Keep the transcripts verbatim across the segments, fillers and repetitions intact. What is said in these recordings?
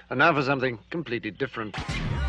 And now for something completely different.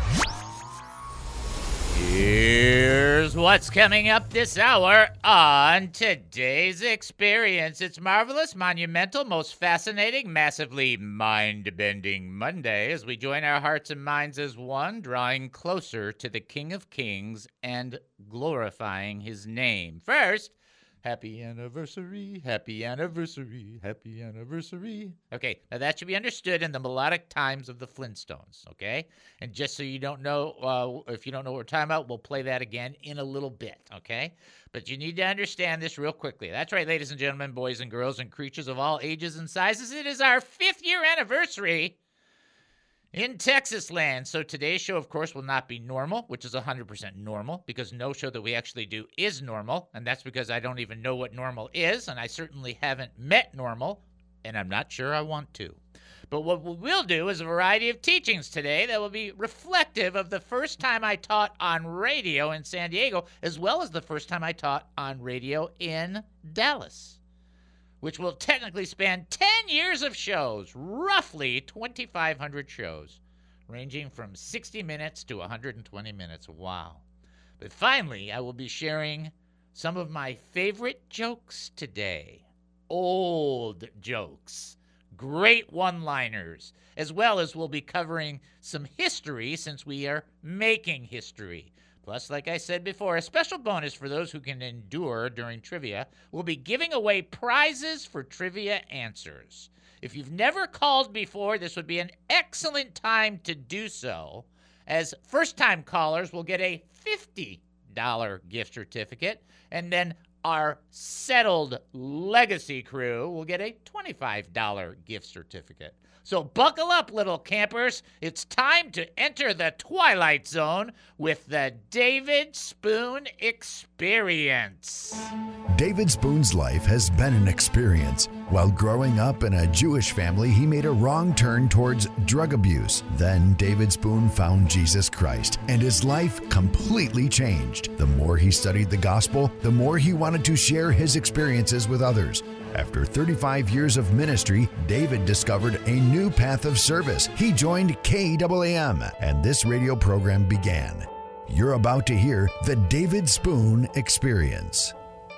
Here's what's coming up this hour on today's experience. It's marvelous, monumental, most fascinating, massively mind-bending Monday as we join our hearts and minds as one, drawing closer to the King of Kings and glorifying his name. First, happy anniversary, happy anniversary, happy anniversary. Okay, now that should be understood in the melodic times of the Flintstones, okay? And just so you don't know, uh, if you don't know what we're talking about, we'll play that again in a little bit, okay? But you need to understand this real quickly. That's right, ladies and gentlemen, boys and girls, and creatures of all ages and sizes. It is our fifth year anniversary in Texas land. So today's show, of course, will not be normal, which is one hundred percent normal, because no show that we actually do is normal, and that's because I don't even know what normal is, and I certainly haven't met normal, and I'm not sure I want to. But what we will do is a variety of teachings today that will be reflective of the first time I taught on radio in San Diego, as well as the first time I taught on radio in Dallas, which will technically span ten years of shows, roughly twenty-five hundred shows, ranging from sixty minutes to one hundred twenty minutes. Wow. But finally, I will be sharing some of my favorite jokes today. Old jokes. Great one-liners. As well as we'll be covering some history since we are making history. Plus, like I said before, a special bonus for those who can endure during trivia. We'll be giving away prizes for trivia answers. If you've never called before, this would be an excellent time to do so, as first-time callers will get a fifty dollars gift certificate, and then our settled legacy crew will get a twenty-five dollars gift certificate. So buckle up, little campers. It's time to enter the Twilight Zone with the David Spoon Experience. David Spoon's life has been an experience. While growing up in a Jewish family, he made a wrong turn towards drug abuse. Then David Spoon found Jesus Christ, and his life completely changed. The more he studied the gospel, the more he wanted to share his experiences with others. After thirty-five years of ministry, David discovered a new path of service. He joined K A A M, and this radio program began. You're about to hear the David Spoon Experience.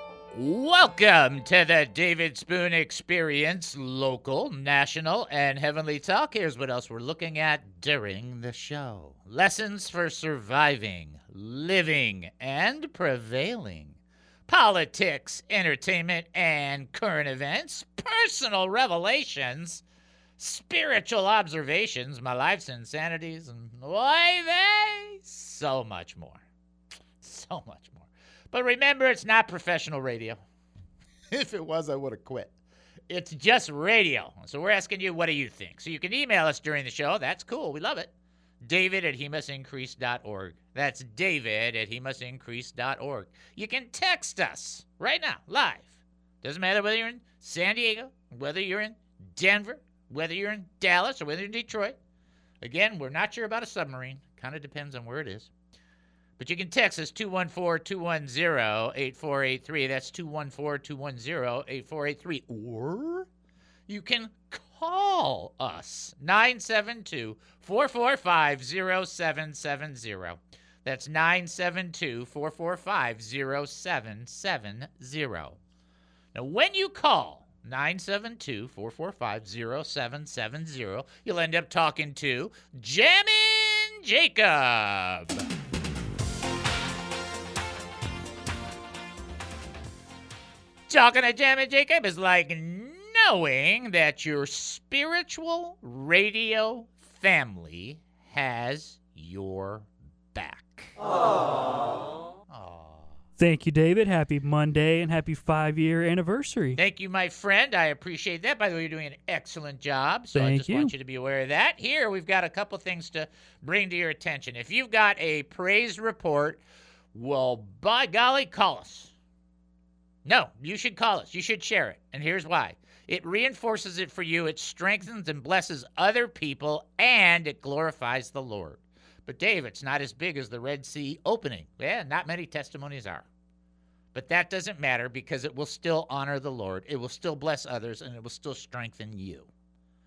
Welcome to the David Spoon Experience, local, national, and heavenly talk. Here's what else we're looking at during the show. Lessons for surviving, living, and prevailing. Politics, entertainment, and current events, personal revelations, spiritual observations, my life's insanities, and why they, so much more. So much more. But remember, it's not professional radio. If it was, I would have quit. It's just radio. So we're asking you, what do you think? So you can email us during the show. That's cool. We love it. David at he must increase dot org. That's David at he must increase dot org. You can text us right now, live. Doesn't matter whether you're in San Diego, whether you're in Denver, whether you're in Dallas, or whether you're in Detroit. Again, we're not sure about a submarine. Kind of depends on where it is. But you can text us two one four, two one zero, eight four eight three. That's two one four, two one zero, eight four eight three. Or you can call us, nine seven two, four four five, zero seven seven zero. That's nine seven two, four four five, zero seven seven zero. Now, when you call nine seven two, four four five, zero seven seven zero, you'll end up talking to Jammin' Jacob. Talking to Jammin' Jacob is like knowing that your spiritual radio family has your back. Aww. Aww. Thank you, David. Happy Monday and happy five-year anniversary. Thank you, my friend. I appreciate that. By the way, you're doing an excellent job, so Thank I just you. want you to be aware of that. Here, we've got a couple things to bring to your attention. If you've got a praise report, well, by golly, call us. No, you should call us. You should share it. And here's why. It reinforces it for you. It strengthens and blesses other people, and it glorifies the Lord. But, Dave, it's not as big as the Red Sea opening. Yeah, not many testimonies are. But that doesn't matter because it will still honor the Lord. It will still bless others, and it will still strengthen you.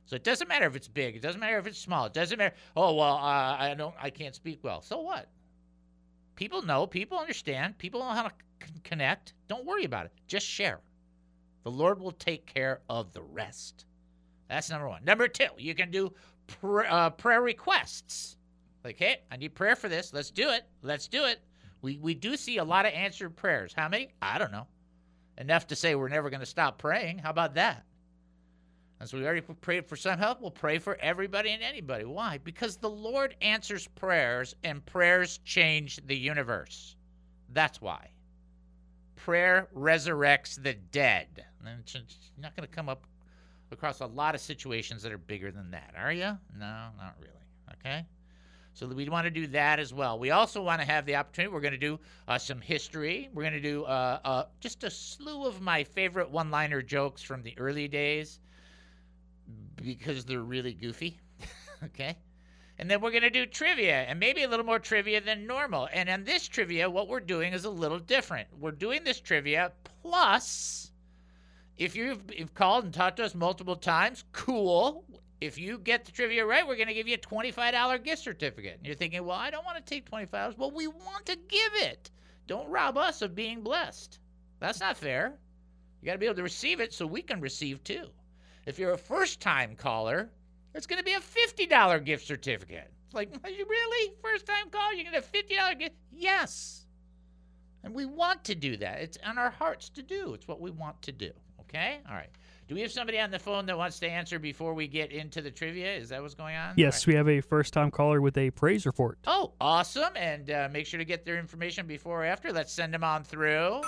So it doesn't matter if it's big. It doesn't matter if it's small. It doesn't matter. Oh, well, uh, I don't, I can't speak well. So what? People know. People understand. People know how to c- connect. Don't worry about it. Just share. The Lord will take care of the rest. That's number one. Number two, you can do pr- uh, prayer requests. Like, hey, I need prayer for this. Let's do it. Let's do it. We we do see a lot of answered prayers. How many? I don't know. Enough to say we're never going to stop praying. How about that? As we already prayed for some help, we'll pray for everybody and anybody. Why? Because the Lord answers prayers, and prayers change the universe. That's why. Prayer resurrects the dead. And you're not going to come up across a lot of situations that are bigger than that, are you? No, not really. Okay? So we want to do that as well. We also want to have the opportunity. We're going to do uh, some history. We're going to do uh, uh, just a slew of my favorite one-liner jokes from the early days because they're really goofy. Okay? And then we're going to do trivia, and maybe a little more trivia than normal. And on this trivia, what we're doing is a little different. We're doing this trivia, plus, if you've, you've called and talked to us multiple times, cool. If you get the trivia right, we're going to give you a twenty-five dollars gift certificate. And you're thinking, well, I don't want to take twenty-five dollars. Well, we want to give it. Don't rob us of being blessed. That's not fair. You got to be able to receive it so we can receive too. If you're a first-time caller, it's going to be a fifty dollars gift certificate. It's like, are you really? First-time caller, you're going to get a fifty dollars gift? Yes. And we want to do that. It's on our hearts to do. It's what we want to do. Okay? All right. Do we have somebody on the phone that wants to answer before we get into the trivia? Is that what's going on? Yes, Right. we have a first-time caller with a praise report. Oh, awesome. And uh, make sure to get their information before or after. Let's send them on through.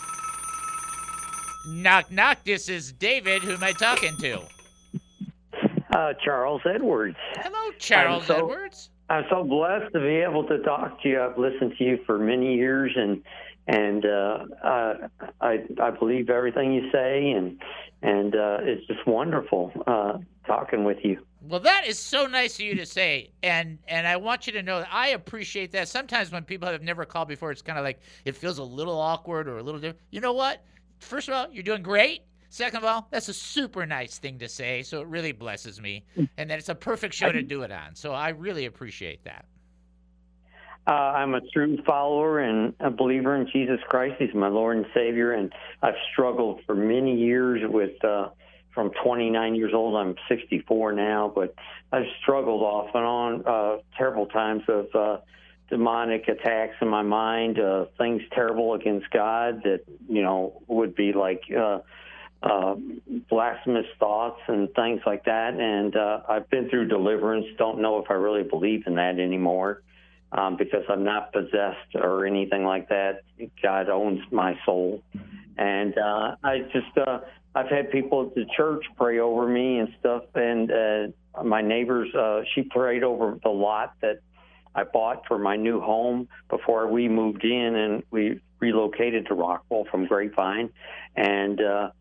Knock, knock. This is David. Who am I talking to? Uh, Charles Edwards. Hello, Charles I'm so, Edwards. I'm so blessed to be able to talk to you. I've listened to you for many years, and and uh, uh, I I believe everything you say, and and uh, it's just wonderful uh, talking with you. Well, that is so nice of you to say, and and I want you to know that I appreciate that. Sometimes when people have never called before, it's kind of like it feels a little awkward or a little different. You know what? First of all, you're doing great. Second of all, that's a super nice thing to say, so it really blesses me, and that it's a perfect show to do it on. So I really appreciate that. Uh, I'm a true follower and a believer in Jesus Christ. He's my Lord and Savior, and I've struggled for many years with, uh, from twenty-nine years old, I'm sixty-four now, but I've struggled off and on, uh, terrible times of uh, demonic attacks in my mind, uh, things terrible against God that, you know, would be like uh, uh, blasphemous thoughts and things like that. And uh, I've been through deliverance, don't know if I really believe in that anymore. Um, because I'm not possessed or anything like that. God owns my soul. And uh, I just, uh, I've had people at the church pray over me and stuff. And uh, my neighbors, uh, she prayed over the lot that I bought for my new home before we moved in, and we relocated to Rockville from Grapevine. And uh,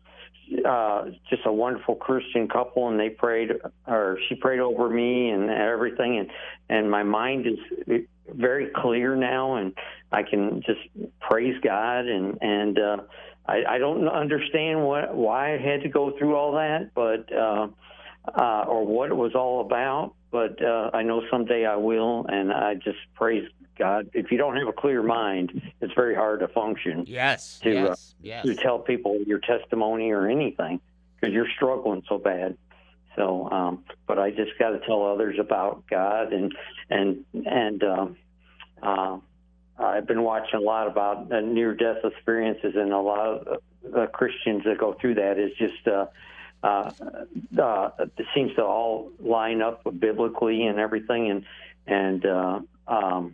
uh, just a wonderful Christian couple, and they prayed, or she prayed over me and everything. And, and my mind is very clear now, and I can just praise God. And, and uh, I, I don't understand what, why I had to go through all that, but uh, uh, or what it was all about. But uh, I know someday I will, and I just praise God. If you don't have a clear mind, it's very hard to function. Yes, to, yes, uh, yes. to tell people your testimony or anything, because you're struggling so bad. So, um, but I just got to tell others about God, and and and um, uh, I've been watching a lot about uh, near-death experiences, and a lot of uh, Christians that go through that is just. Uh, Uh, uh, it seems to all line up biblically and everything, and and uh, um,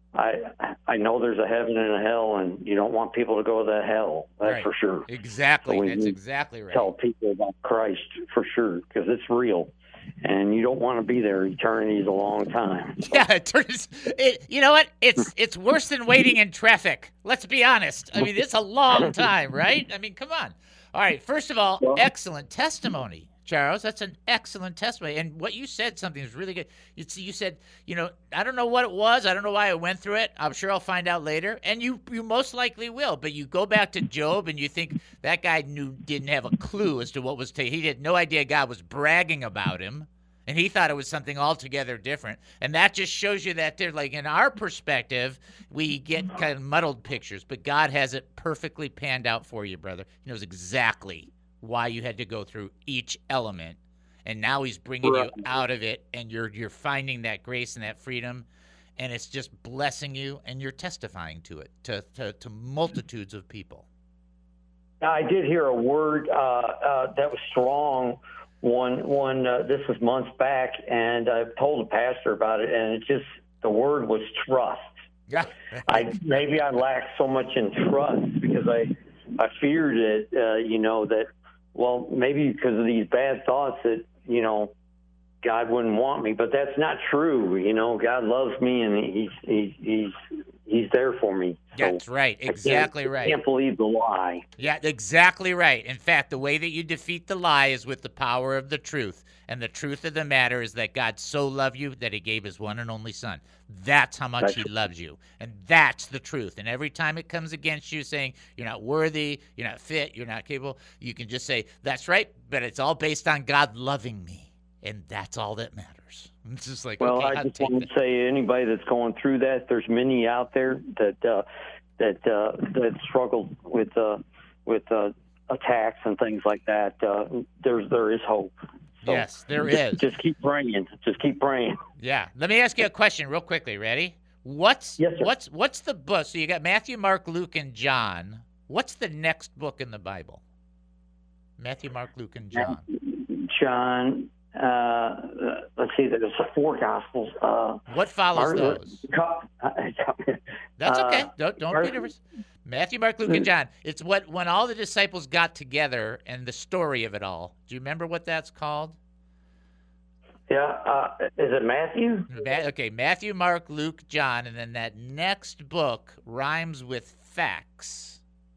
I I know there's a heaven and a hell, and you don't want people to go to the hell. That's Right. for sure. Exactly. So we That's need exactly right. Tell people about Christ for sure, because it's real, and you don't want to be there. Eternity is a long time. So. Yeah, it turns. It, you know what? It's it's worse than waiting in traffic. Let's be honest. I mean, it's a long time, right? I mean, come on. All right. First of all, Well- excellent testimony, Charles. That's an excellent testimony. And what you said, something is really good. You, you said, you know, I don't know what it was. I don't know why I went through it. I'm sure I'll find out later. And you, you most likely will. But you go back to Job and you think that guy knew didn't have a clue as to what was taking. He had no idea God was bragging about him. And he thought it was something altogether different. And that just shows you that they're like, in our perspective, we get kind of muddled pictures. But God has it perfectly panned out for you, brother. He knows exactly why you had to go through each element. And now he's bringing you out of it. And you're you're finding that grace and that freedom. And it's just blessing you. And you're testifying to it, to, to, to multitudes of people. I did hear a word uh, uh, that was strong. One, one. Uh, this was months back, and I told the pastor about it, and it just the word was trust. Yeah. I maybe I lacked so much in trust because I, I feared it. Uh, you know that. Well, maybe because of these bad thoughts that you know, God wouldn't want me, but that's not true. You know, God loves me, and he's he's he's he's there for me. So That's right. Exactly right. I can't believe the lie. Yeah, exactly right. In fact, the way that you defeat the lie is with the power of the truth. And the truth of the matter is that God so loved you that he gave his one and only son. That's how much That's he loves you. And that's the truth. And every time it comes against you saying you're not worthy, you're not fit, you're not capable, you can just say, that's right, but it's all based on God loving me. And that's all that matters. It's just like, Well, okay, I I'll just take want to that. say anybody that's going through that, there's many out there that uh, that uh, that struggle with uh, with uh, attacks and things like that. Uh, there's there is hope. So Yes, there just, is. Just keep praying. Just keep praying. Yeah. Let me ask you a question real quickly. Ready? What's Yes, sir. what's what's the book? So you got Matthew, Mark, Luke, and John. What's the next book in the Bible? Matthew, Mark, Luke, and John. John, uh, let's see, there's four Gospels. Uh, What follows Mark- those? That's uh, okay. Don't don't Mark- be nervous. Matthew, Mark, Luke, and John. It's what when all the disciples got together and the story of it all. Do you remember what that's called? Yeah, uh, is it Matthew? Ma- okay, Matthew, Mark, Luke, John, and then that next book rhymes with facts.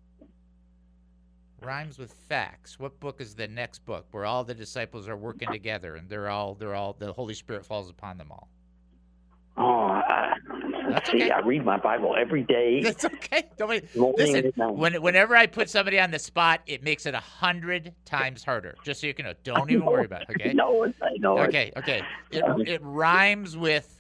Rhymes with facts. What book is the next book where all the disciples are working together and they're all they're all the Holy Spirit falls upon them all? Oh, I, That's see, okay. I read my Bible every day. That's okay. Don't worry. Morning Listen, and night. when, whenever I put somebody on the spot, it makes it a hundred times harder. Just so you can know. Don't even worry about it. Okay. No, I know it. Okay. Okay. It it rhymes with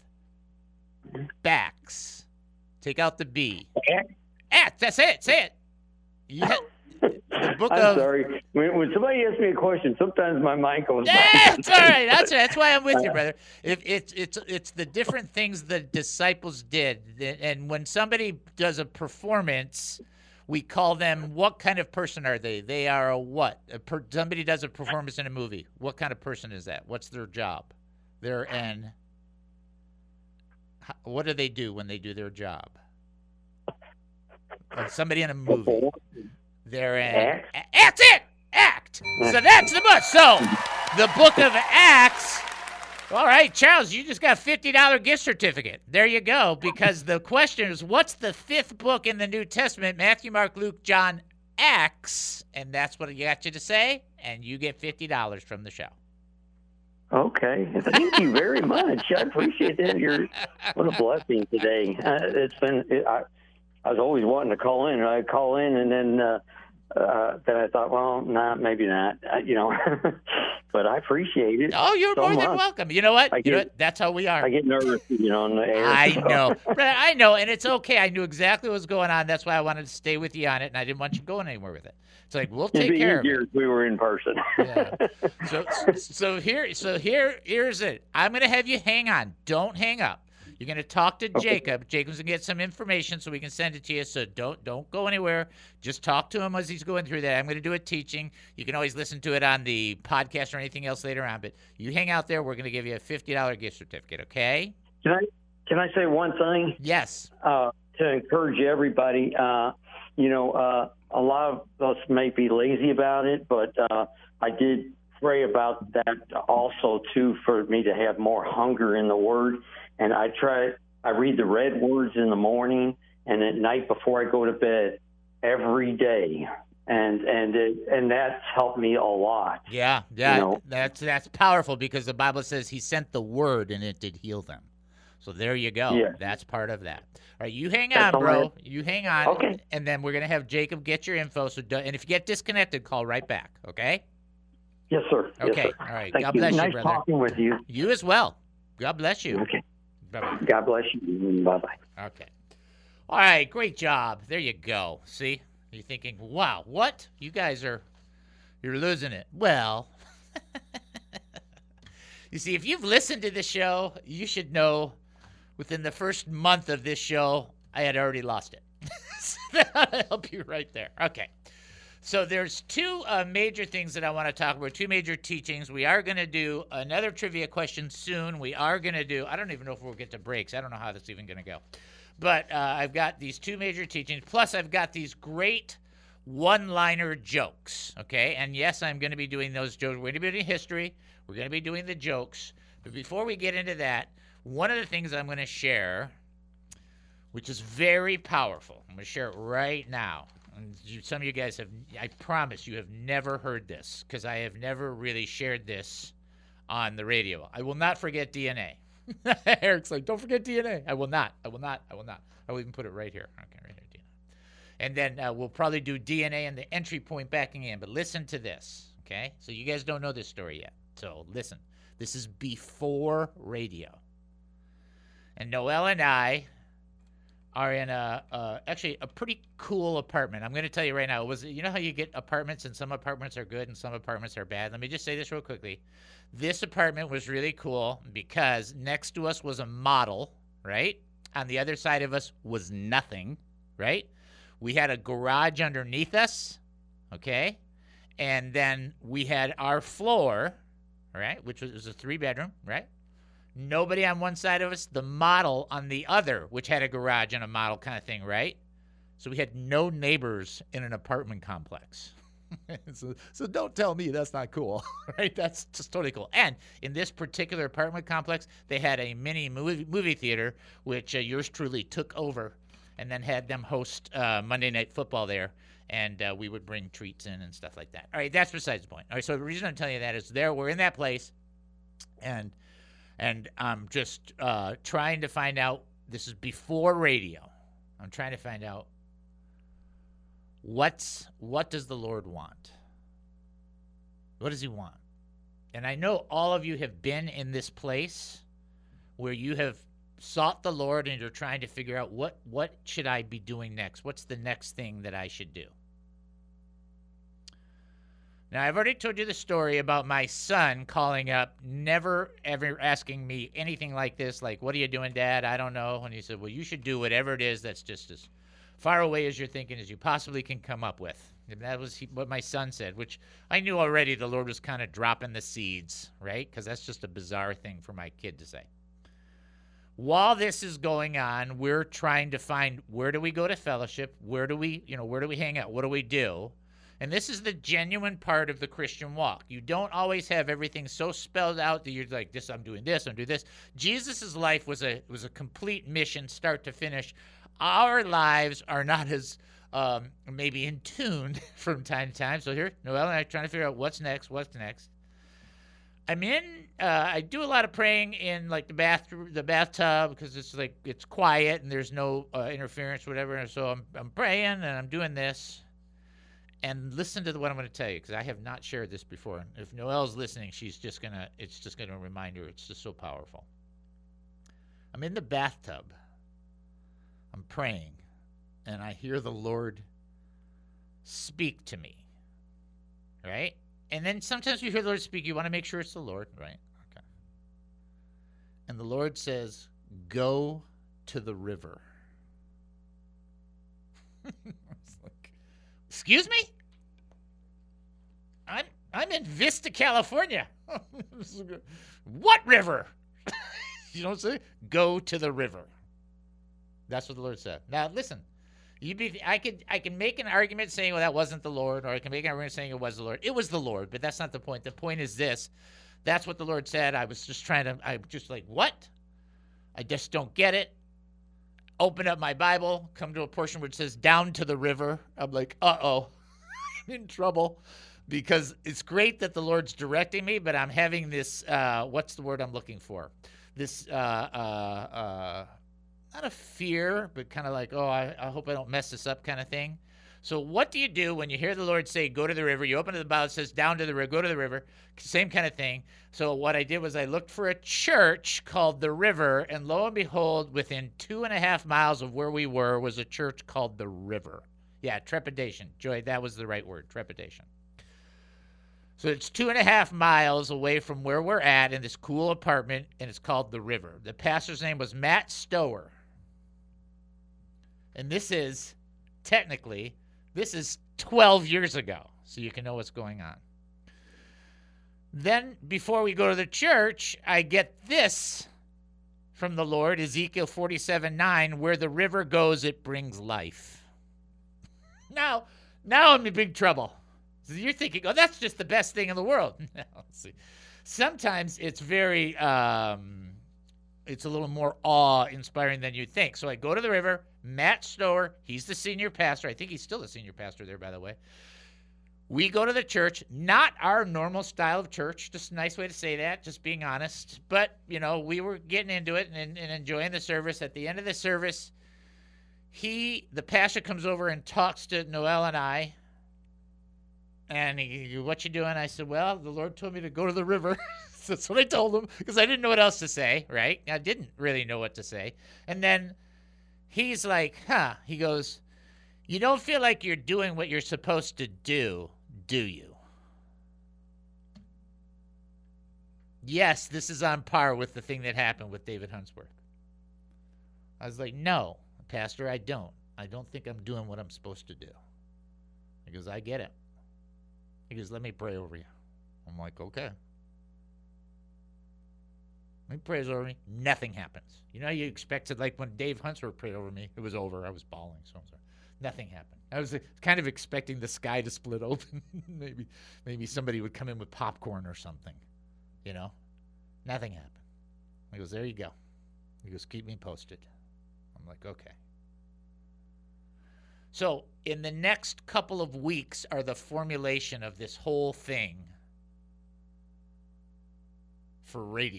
backs. Take out the B. Act. That's it. Say it. You ha- the book I'm of. sorry. When, when somebody asks me a question, sometimes my mind goes That's all right. That's that's why I'm with you, brother. If it's it's it's the different things the disciples did, and when somebody does a performance, we call them. What kind of person are they? They are a what? A per, somebody does a performance in a movie. What kind of person is that? What's their job? They're an. What do they do when they do their job? Uh, somebody in a movie. They're an. Act? A- That's it. Act. So that's the book. So the book of Acts. All right, Charles, you just got a fifty dollars gift certificate. There you go. Because the question is, what's the fifth book in the New Testament? Matthew, Mark, Luke, John, Acts. And that's what I got you to say. And you get fifty dollars from the show. Okay. Thank you very much. I appreciate it. You're, what a blessing today. Uh, it's been, it, I, I was always wanting to call in. I'd call in, and then uh, uh, then I thought, well, nah, maybe not. Uh, you know, but I appreciate it. Oh, you're so more than much. welcome. You know what? I You know get- what? That's how we are. I get nervous, you know, on the air. I so. know. Brother, I know, and it's okay. I knew exactly what was going on. That's why I wanted to stay with you on it, and I didn't want you going anywhere with it. It's like, we'll It'd take be care of easier it. if we were in person. Yeah. So, so here, so here, here's it. I'm gonna have you hang on. Don't hang up. You're gonna talk to Jacob. Jacob's gonna get some information so we can send it to you. So don't don't go anywhere. Just talk to him as he's going through that. I'm gonna do a teaching. You can always listen to it on the podcast or anything else later on. But you hang out there. We're gonna give you a fifty dollars gift certificate. Okay? Can I can I say one thing? Yes. Uh, to encourage everybody, uh, you know, uh, a lot of us may be lazy about it, but uh, I did pray about that also, too, for me to have more hunger in the Word. And I try, I read the red words in the morning and at night before I go to bed every day. and and it, and that's helped me a lot. Yeah, yeah, You know? that's that's powerful because the Bible says He sent the Word and it did heal them. So there you go. Yeah. That's part of that. All right, you hang That's on, all bro. right. You hang on. Okay. And then we're gonna have Jacob get your info. So, do, and if you get disconnected, call right back. Okay. Yes, sir. Yes, Okay. sir. All right. Thank God you. bless you, nice brother. talking with you. You as well. God bless you. Okay. Bye-bye. God bless you. Bye bye. Okay. All right. Great job. There you go. See, you're thinking, wow, what? You guys are, you're losing it. Well, you see, if you've listened to the show, you should know within the first month of this show, I had already lost it. So that'll help you right there. Okay. So there's two uh, major things that I want to talk about, two major teachings. We are going to do another trivia question soon. We are going to do, I don't even know if we'll get to breaks. I don't know how that's even going to go. But uh, I've got these two major teachings, plus I've got these great one-liner jokes, okay? And yes, I'm going to be doing those jokes. We're going to be doing history. We're going to be doing the jokes. But before we get into that, one of the things I'm going to share, which is very powerful, I'm going to share it right now. And you, some of you guys have, I promise you have never heard this because I have never really shared this on the radio. I will not forget D N A. Eric's like, don't forget D N A. I will not. I will not. I will not. I will even put it right here. Okay, right here, D N A. And then uh, we'll probably do D N A and the entry point backing in. But listen to this, okay? So you guys don't know this story yet. So listen. This is before radio. And Noelle and I are in a uh, actually a pretty cool apartment. I'm going to tell you right now. It was you know how you get apartments and some apartments are good and some apartments are bad. Let me just say this real quickly. This apartment was really cool because next to us was a model, right? On the other side of us was nothing, right? We had a garage underneath us, okay? And then we had our floor, right, which was, was a three-bedroom, right? Nobody on one side of us, the model on the other, which had a garage and a model kind of thing, right? So we had no neighbors in an apartment complex. so, so don't tell me that's not cool, right? That's just totally cool. And in this particular apartment complex, they had a mini movie, movie theater, which uh, yours truly took over and then had them host uh, Monday Night Football there. And uh, we would bring treats in and stuff like that. All right, that's besides the point. All right, so the reason I'm telling you that is there, we're in that place, and and I'm just uh, trying to find out, this is before radio. I'm trying to find out what's what does the Lord want? What does he want? And I know all of you have been in this place where you have sought the Lord and you're trying to figure out what what should I be doing next? What's the next thing that I should do? Now, I've already told you the story about my son calling up, never ever asking me anything like this, like, what are you doing, Dad? I don't know. And he said, well, you should do whatever it is that's just as far away as you're thinking as you possibly can come up with. And that was he, what my son said, which I knew already the Lord was kind of dropping the seeds, right? Because that's just a bizarre thing for my kid to say. While this is going on, we're trying to find, where do we go to fellowship? Where do we, you know, where do we hang out? What do we do? And this is the genuine part of the Christian walk. You don't always have everything so spelled out that you're like, this, I'm doing this, I'm doing this. Jesus' life was a was a complete mission, start to finish. Our lives are not as um, maybe in tune from time to time. So here, Noelle and I are trying to figure out what's next, what's next. I'm in, uh, I do a lot of praying in like the bathroom, the bathtub, because it's like, it's quiet and there's no uh, interference, whatever. And so I'm, I'm praying and I'm doing this. And listen to what I'm going to tell you, because I have not shared this before. If Noelle's listening, she's just going to, it's just going to remind her. It's just so powerful. I'm in the bathtub. I'm praying. And I hear the Lord speak to me. Right? And then sometimes you hear the Lord speak. You want to make sure it's the Lord. Right? Okay. And the Lord says, go to the river. Excuse me? I'm I'm in Vista, California. What river? You don't say? Go to the river. That's what the Lord said. Now listen, you be I could I can make an argument saying, well, that wasn't the Lord, or I can make an argument saying it was the Lord. It was the Lord, but that's not the point. The point is this. That's what the Lord said. I was just trying to I'm just like, what? I just don't get it. Open up my Bible, come to a portion where it says down to the river. I'm like, uh-oh. in trouble because it's great that the Lord's directing me, but I'm having this, uh, what's the word I'm looking for? This, uh, uh, uh, not a fear, but kind of like, oh, I, I hope I don't mess this up kind of thing. So what do you do when you hear the Lord say, go to the river? You open to the Bible, it says down to the river, go to the river. Same kind of thing. So what I did was I looked for a church called The River, and lo and behold, within two and a half miles of where we were was a church called The River. Yeah, trepidation. Joy, that was the right word, trepidation. So it's two and a half miles away from where we're at in this cool apartment, and it's called The River. The pastor's name was Matt Stower. And this is, technically, this is twelve years ago, so you can know what's going on. Then, before we go to the church, I get this from the Lord, Ezekiel forty-seven nine, where the river goes, it brings life. Now, now I'm in big trouble. So you're thinking, oh, that's just the best thing in the world. No, see. Sometimes it's very, um, it's a little more awe-inspiring than you'd think. So I go to the river. Matt Stower, he's the senior pastor. I think he's still the senior pastor there, by the way. We go to the church, not our normal style of church, just a nice way to say that, just being honest. But, you know, we were getting into it and, and enjoying the service. At the end of the service, he, the pastor comes over and talks to Noel and I. And he, what you doing? I said, well, the Lord told me to go to the river. So that's what I told him because I didn't know what else to say, right? I didn't really know what to say. And then he's like, huh, he goes, you don't feel like you're doing what you're supposed to do, do you? Yes, this is on par with the thing that happened with David Huntsworth. I was like, no, Pastor, I don't. I don't think I'm doing what I'm supposed to do. He goes, I get it. He goes, let me pray over you. I'm like, okay. He prays over me. Nothing happens. You know, you expected, like when Dave Huntsworth prayed over me, it was over. I was bawling. So I'm sorry. Nothing happened. I was kind of expecting the sky to split open. maybe, maybe somebody would come in with popcorn or something. You know, nothing happened. He goes, there you go. He goes, keep me posted. I'm like, okay. So in the next couple of weeks are the formulation of this whole thing for radio.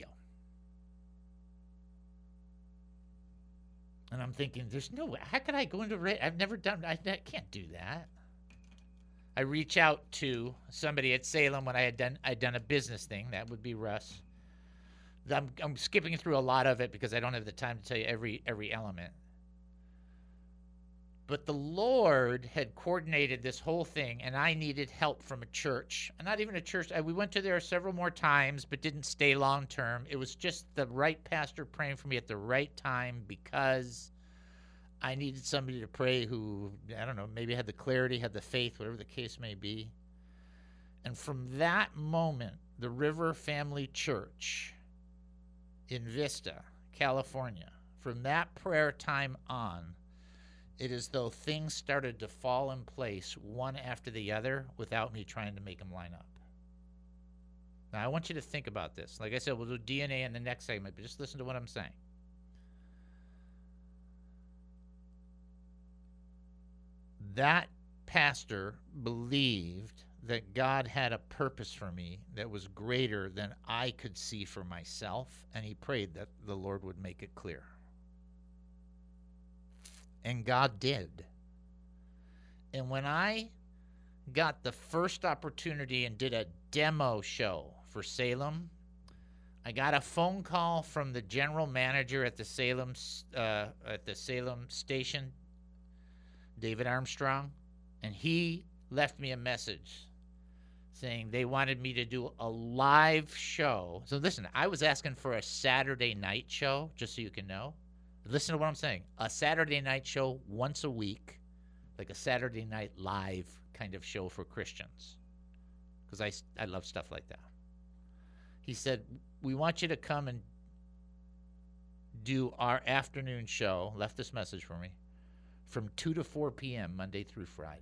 And I'm thinking, there's no way. How could I go into radio? I've never done, I, I can't do that. I reach out to somebody at Salem when I had done, I'd done a business thing. That would be Russ. I'm, I'm skipping through a lot of it because I don't have the time to tell you every every element. But the Lord had coordinated this whole thing, and I needed help from a church. Not even a church. We went to there several more times, but didn't stay long term. It was just the right pastor praying for me at the right time because I needed somebody to pray who, I don't know, maybe had the clarity, had the faith, whatever the case may be. And from that moment, the River Family Church in Vista, California, from that prayer time on, it is though things started to fall in place one after the other without me trying to make them line up. Now, I want you to think about this. Like I said, we'll do D N A in the next segment, but just listen to what I'm saying. That pastor believed that God had a purpose for me that was greater than I could see for myself, and he prayed that the Lord would make it clear. And God did. And when I got the first opportunity and did a demo show for Salem, I got a phone call from the general manager at the Salem uh, at the Salem station, David Armstrong, and he left me a message saying they wanted me to do a live show. So listen, I was asking for a Saturday night show, just so you can know. Listen to what I'm saying. A Saturday night show once a week, like a Saturday night live kind of show for Christians, because I, I love stuff like that. He said, we want you to come and do our afternoon show, left this message for me, from two to four p.m. Monday through Friday.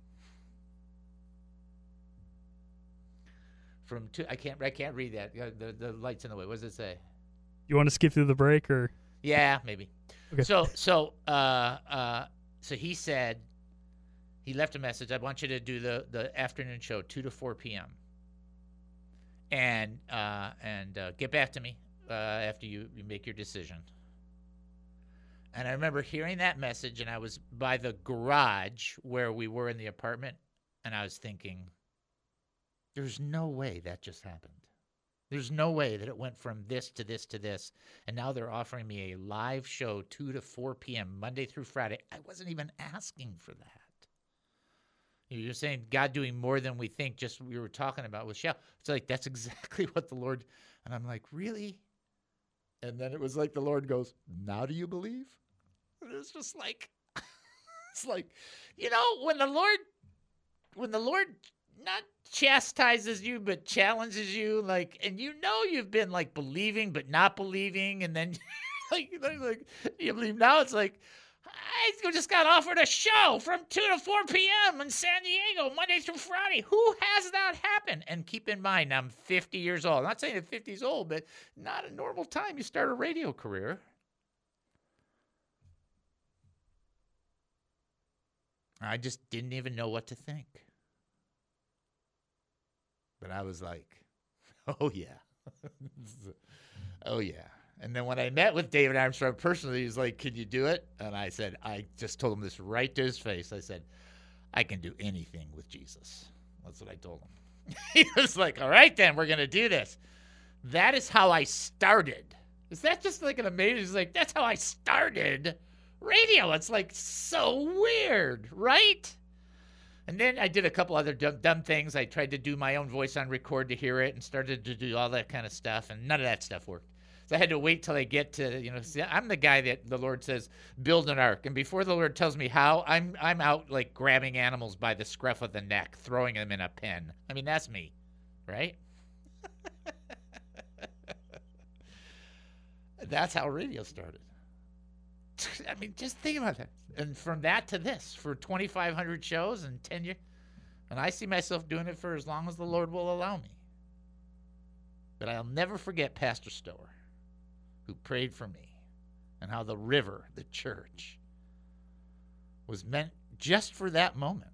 From two, I can't I can't read that. The, the light's in the way. What does it say? You want to skip through the break or? Yeah, maybe. Okay. So so uh uh so he said he left a message. I want you to do the, the afternoon show, two to four p.m. And uh, and uh, get back to me uh, after you, you make your decision. And I remember hearing that message, and I was by the garage where we were in the apartment, and I was thinking, there's no way that just happened. There's no way that it went from this to this to this, and now they're offering me a live show two to four p.m. Monday through Friday. I wasn't even asking for that. You're saying God doing more than we think, just we were talking about with Shell. It's like, that's exactly what the Lord, and I'm like, really? And then it was like the Lord goes, now do you believe? And it's just like, it's like, you know, when the Lord, when the Lord not chastises you, but challenges you, like, and you know you've been like believing, but not believing, and then like, like you believe now, it's like, I just got offered a show from two to four p.m. in San Diego, Monday through Friday. Who has that happen? And keep in mind, I'm fifty years old. I'm not saying that fifty is old, but not a normal time you start a radio career. I just didn't even know what to think. But I was like, oh, yeah. oh, yeah. And then when I met with David Armstrong personally, he's like, can you do it? And I said, I just told him this right to his face. I said, I can do anything with Jesus. That's what I told him. He was like, all right, then, we're going to do this. That is how I started. Is that just like an amazing, he's like, that's how I started radio. It's like so weird, right? And then I did a couple other dumb, dumb things. I tried to do my own voice on record to hear it and started to do all that kind of stuff, and none of that stuff worked. So I had to wait till I get to, you know, see, I'm the guy that the Lord says, build an ark. And before the Lord tells me how, I'm I'm out like grabbing animals by the scruff of the neck, throwing them in a pen. I mean, that's me, right? That's how radio started. I mean, just think about that. And from that to this, for twenty-five hundred shows and ten years. And I see myself doing it for as long as the Lord will allow me. But I'll never forget Pastor Stower, who prayed for me, and how the river, the church, was meant just for that moment.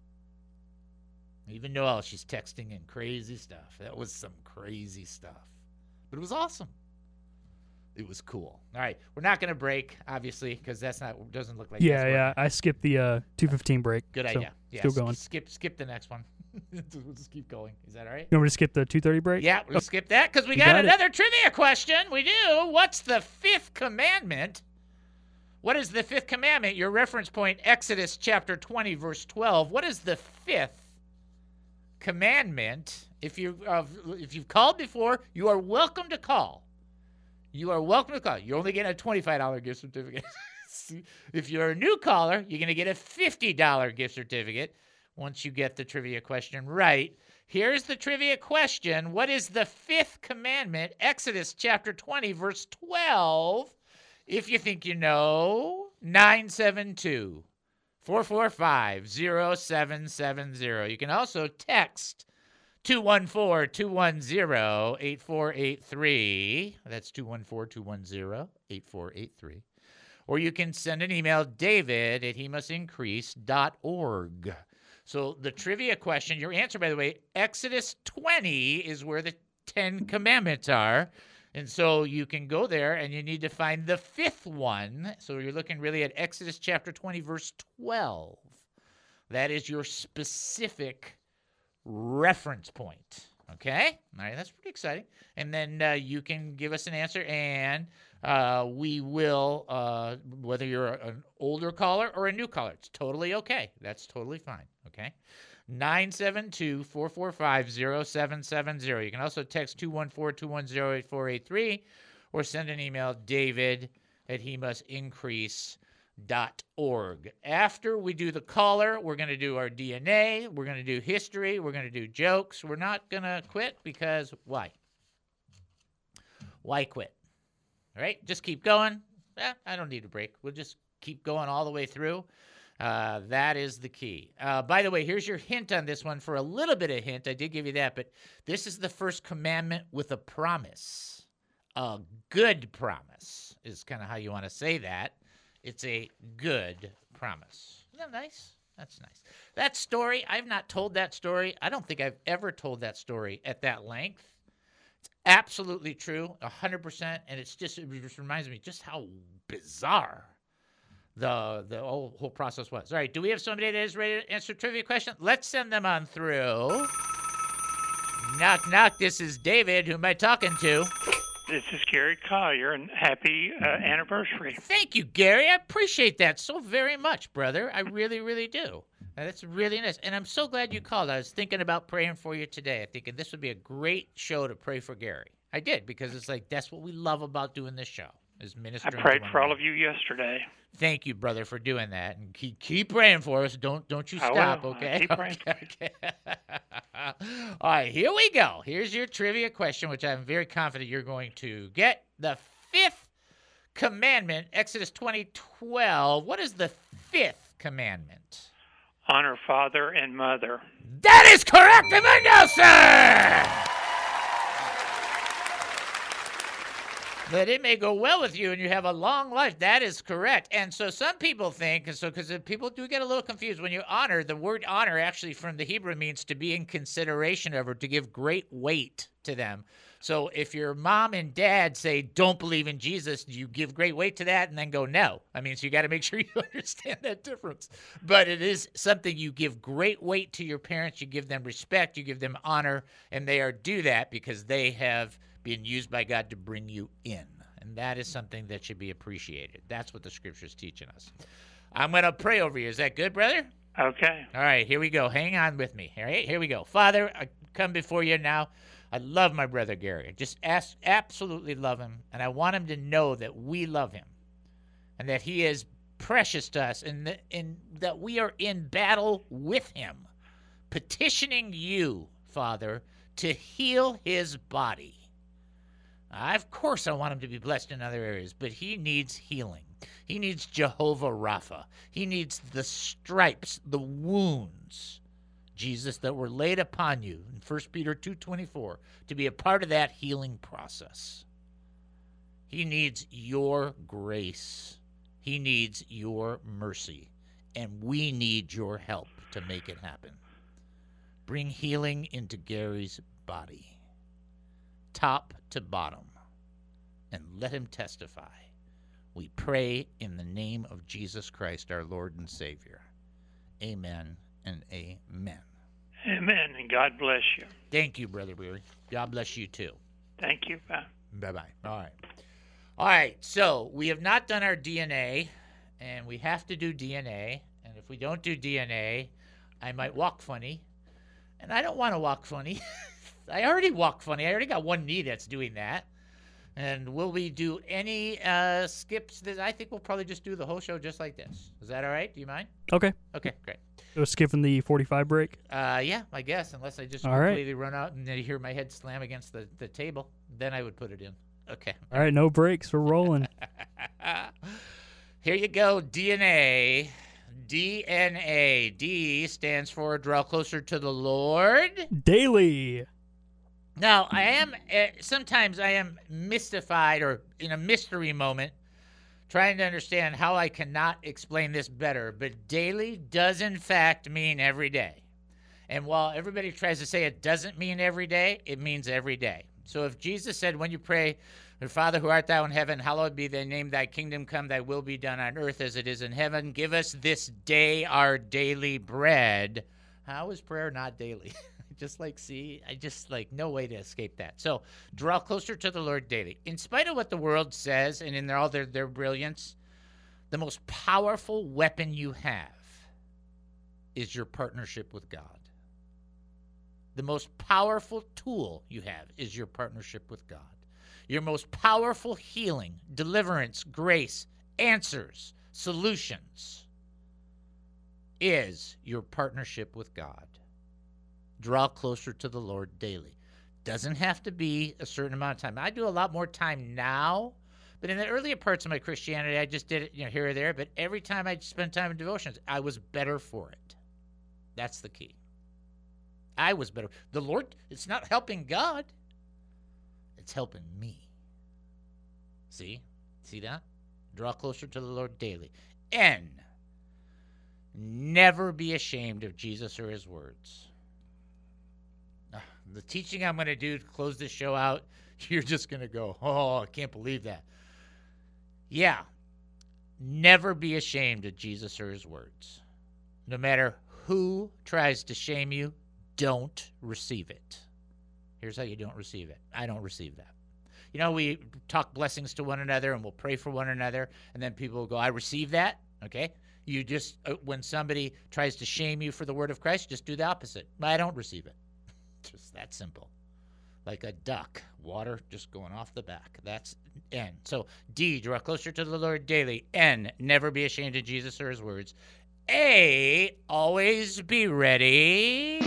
Even though she's texting and crazy stuff. That was some crazy stuff. But it was awesome. It was cool. All right, we're not going to break, obviously, because that's not doesn't look like yeah, that's yeah. working. I skipped the uh, two fifteen break. Good so idea. Yeah, still going. Skip, skip the next one. We'll just keep going. Is that all right? You want me to skip the two thirty break? Yeah, we'll Oh, skip that because we you got, got it. another trivia question. We do. What's the fifth commandment? What is the fifth commandment? Your reference point, Exodus chapter twenty, verse twelve. What is the fifth commandment? If you uh, if you've called before, you are welcome to call. You are welcome to call. You're only getting a twenty-five dollars gift certificate. If you're a new caller, you're going to get a fifty dollars gift certificate once you get the trivia question right. Here's the trivia question. What is the fifth commandment? Exodus chapter twenty, verse twelve. If you think you know, nine seven two, four four five, zero seven seven zero. You can also text two one four, two one zero, eight four eight three. That's two one four, two one zero, eight four eight three. Or you can send an email, david at he must increase dot org. So the trivia question, your answer, by the way, Exodus twenty is where the Ten Commandments are. And so you can go there and you need to find the fifth one. So you're looking really at Exodus chapter twenty, verse twelve. That is your specific reference point. Okay? All right, that's pretty exciting. And then uh, you can give us an answer, and uh, we will, uh, whether you're an older caller or a new caller, it's totally okay. That's totally fine. Okay? nine seven two, four four five, zero seven seven zero. You can also text two one four, two one zero, eight four eight three or send an email, david at he must increase dot org. After we do the caller, we're going to do our D N A, we're going to do history, we're going to do jokes. We're not going to quit because why? Why quit? All right, just keep going. Eh, I don't need a break. We'll just keep going all the way through. Uh, that is the key. Uh, by the way, here's your hint on this one. For a little bit of hint, I did give you that, but this is the first commandment with a promise. A good promise is kind of how you want to say that. It's a good promise. Isn't that nice? That's nice. That story, I've not told that story. I don't think I've ever told that story at that length. It's absolutely true, one hundred percent, and it's just, it just reminds me just how bizarre the the whole, whole process was. All right, do we have somebody that is ready to answer a trivia question? Let's send them on through. Knock, knock. This is David. Who am I talking to? This is Gary Collier, and happy uh, anniversary. Thank you, Gary. I appreciate that so very much, brother. I really, really do. And that's really nice. And I'm so glad you called. I was thinking about praying for you today. I think this would be a great show to pray for Gary. I did, because it's like that's what we love about doing this show. Is ministering. I prayed for all of you yesterday. Thank you, brother, for doing that, and keep keep praying for us. Don't don't you I stop, will. okay? I keep praying. Okay, okay. All right, here we go. Here's your trivia question, which I'm very confident you're going to get. The fifth commandment, Exodus twenty twelve. What is the fifth commandment? Honor father and mother. That is correct, Emmanuel, sir. That it may go well with you and you have a long life. That is correct. And so some people think, and so because people do get a little confused when you honor, the word honor actually from the Hebrew means to be in consideration of or to give great weight to them. So if your mom and dad say, don't believe in Jesus, you give great weight to that and then go, no. I mean, so you got to make sure you understand that difference. But it is something you give great weight to your parents. You give them respect. You give them honor. And they are do that because they have being used by God to bring you in. And that is something that should be appreciated. That's what the Scripture's teaching us. I'm going to pray over you. Is that good, brother? Okay. All right, here we go. Hang on with me. All right, here we go. Father, I come before you now. I love my brother Gary. I just ask, absolutely love him, and I want him to know that we love him and that he is precious to us and, that, and that we are in battle with him, petitioning you, Father, to heal his body. Uh, of course, I want him to be blessed in other areas, but he needs healing. He needs Jehovah Rapha. He needs the stripes, the wounds, Jesus, that were laid upon you in First Peter two twenty-four to be a part of that healing process. He needs your grace. He needs your mercy, and we need your help to make it happen. Bring healing into Gary's body, top to bottom, and let him testify. We pray in the name of Jesus Christ, our Lord and Savior. Amen and amen. Amen, and God bless you. Thank you, Brother Weary. God bless you too. Thank you. Bye. Bye-bye. All right. All right, so we have not done our D N A, and we have to do D N A. And if we don't do D N A, I might walk funny. And I don't want to walk funny. I already walk funny. I already got one knee that's doing that. And will we do any uh, skips? That I think we'll probably just do the whole show just like this. Is that all right? Do you mind? Okay. Okay, great. So skipping the forty-five break? Uh, yeah, I guess, unless I just all completely right. run out and then you hear my head slam against the, the table. Then I would put it in. Okay. All right, no breaks. We're rolling. Here you go, D N A. D N A. D stands for draw closer to the Lord. Daily. Now, I am, uh, sometimes I am mystified or in a mystery moment trying to understand how I cannot explain this better, but daily does in fact mean every day. And while everybody tries to say it doesn't mean every day, it means every day. So if Jesus said, when you pray, "Our Father who art thou in heaven, hallowed be thy name, thy kingdom come, thy will be done on earth as it is in heaven. Give us this day our daily bread." How is prayer not daily? Just like, see, I just like no way to escape that. So draw closer to the Lord daily. In spite of what the world says and in their, all their, their brilliance, the most powerful weapon you have is your partnership with God. The most powerful tool you have is your partnership with God. Your most powerful healing, deliverance, grace, answers, solutions is your partnership with God. Draw closer to the Lord daily. Doesn't have to be a certain amount of time. I do a lot more time now, but in the earlier parts of my Christianity, I just did it, you know, here or there. But every time I spent time in devotions, I was better for it. That's the key. I was better. The Lord, it's not helping God. It's helping me. See? See that? Draw closer to the Lord daily. N. Never be ashamed of Jesus or his words. The teaching I'm going to do to close this show out, you're just going to go, oh, I can't believe that. Yeah. Never be ashamed of Jesus or his words. No matter who tries to shame you, don't receive it. Here's how you don't receive it. I don't receive that. You know, we talk blessings to one another and we'll pray for one another, and then people will go, I receive that. Okay? You just, uh, when somebody tries to shame you for the word of Christ, just do the opposite. I don't receive it. Just that simple. Like a duck, water just going off the back. That's N. So D, draw closer to the Lord daily. N, never be ashamed of Jesus or his words. A, always be ready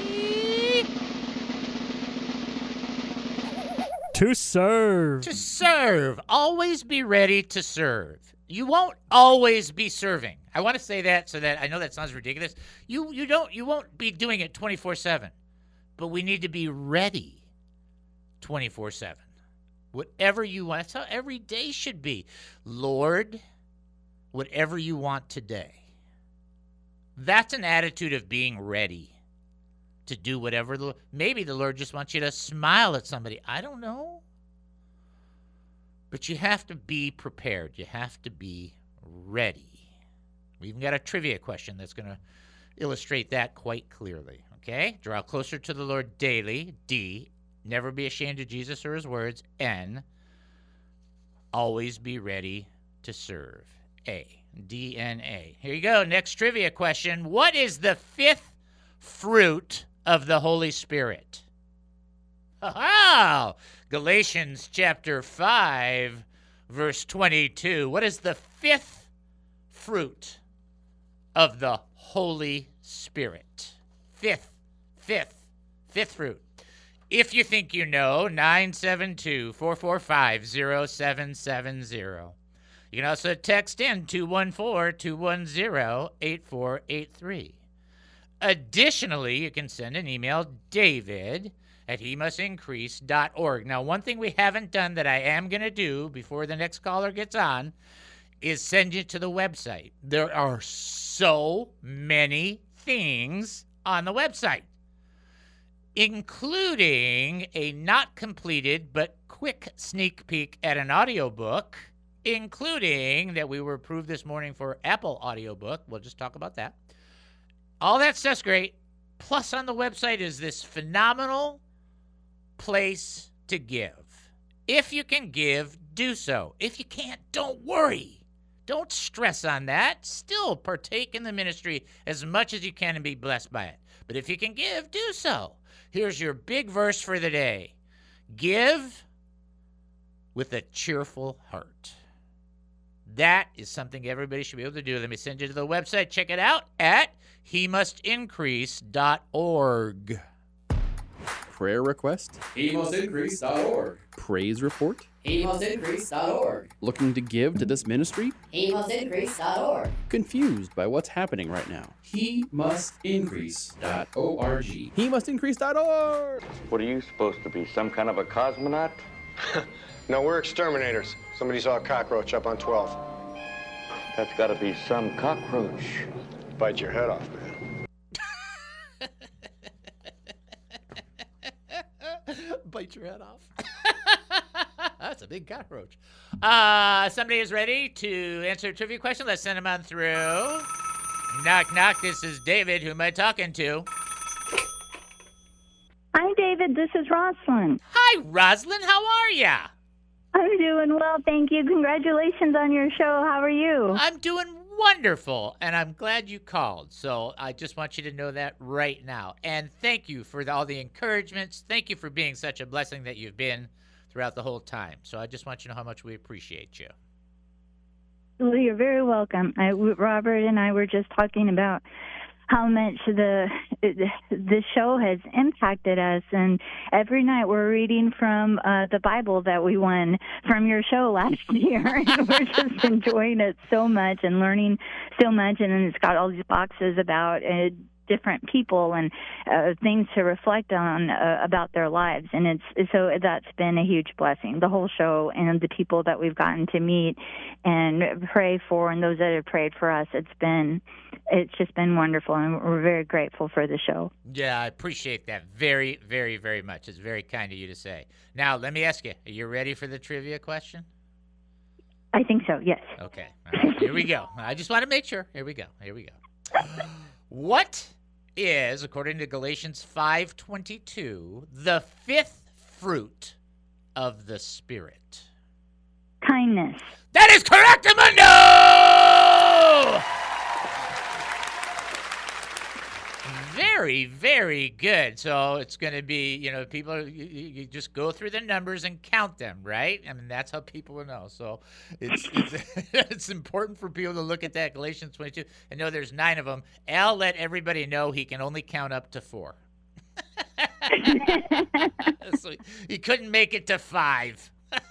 to serve. To serve. Always be ready to serve. You won't always be serving. I want to say that so that I know that sounds ridiculous. You you don't you won't be doing it twenty-four seven. But we need to be ready twenty-four seven. Whatever you want. That's how every day should be. Lord, whatever you want today. That's an attitude of being ready to do whatever. The, maybe the Lord just wants you to smile at somebody. I don't know. But you have to be prepared. You have to be ready. We even got a trivia question that's going to illustrate that quite clearly. Okay? Draw closer to the Lord daily. D. Never be ashamed of Jesus or his words. N. Always be ready to serve. A. D N A. Here you go. Next trivia question. What is the fifth fruit of the Holy Spirit? Oh, Galatians chapter five, verse twenty-two. What is the fifth fruit of the Holy Spirit? Fifth, fifth, fifth fruit. If you think you know, nine seven two, four four five, zero seven seven zero. You can also text in two one four, two one zero, eight four eight three. Additionally, you can send an email, David at he must increase dot org. Now, one thing we haven't done that I am going to do before the next caller gets on is send you to the website. There are so many things on the website, including a not completed but quick sneak peek at an audiobook, including that we were approved this morning for Apple audiobook. We'll just talk about that. All that stuff's great. Plus, on the website is this phenomenal place to give. If you can give, do so. If you can't, don't worry. Don't stress on that. Still partake in the ministry as much as you can and be blessed by it. But if you can give, do so. Here's your big verse for the day. Give with a cheerful heart. That is something everybody should be able to do. Let me send you to the website. Check it out at he must increase dot org. Prayer request? he must increase dot org. Praise report? he must increase dot org. Looking to give to this ministry? he must increase dot org. Confused by what's happening right now? he must increase dot org. he must increase dot org. What are you supposed to be, some kind of a cosmonaut? No, we're exterminators. Somebody saw a cockroach up on twelve. That's got to be some cockroach. Bite your head off, man. Bite your head off. That's a big cockroach. Uh, somebody is ready to answer a trivia question. Let's send them on through. Knock, knock. This is David. Who am I talking to? Hi, David. This is Rosalind. Hi, Rosalind. How are ya? I'm doing well, thank you. Congratulations on your show. How are you? I'm doing wonderful, and I'm glad you called. So I just want you to know that right now. And thank you for the, all the encouragements. Thank you for being such a blessing that you've been throughout the whole time. So I just want you to know how much we appreciate you. Well, you're very welcome. I, Robert and I were just talking about how much the the show has impacted us, and every night we're reading from uh, the Bible that we won from your show last year, and we're just enjoying it so much and learning so much. And then it's got all these boxes about uh, different people and uh, things to reflect on uh, about their lives, and it's so that's been a huge blessing. The whole show and the people that we've gotten to meet and pray for, and those that have prayed for us, it's been it's just been wonderful, and we're very grateful for the show. Yeah, I appreciate that very, very, very much. It's very kind of you to say. Now, let me ask you, are you ready for the trivia question? I think so, yes. Okay. All right, here we go. I just want to make sure. Here we go. Here we go. What is, according to Galatians five twenty-two, the fifth fruit of the Spirit? Kindness. That is correct, Amundo! Very, very good. So it's going to be, you know, people, you, you just go through the numbers and count them, right? I mean, that's how people will know. So it's it's, it's important for people to look at that Galatians twenty-two and know there's nine of them. Al let everybody know he can only count up to four. So he couldn't make it to five.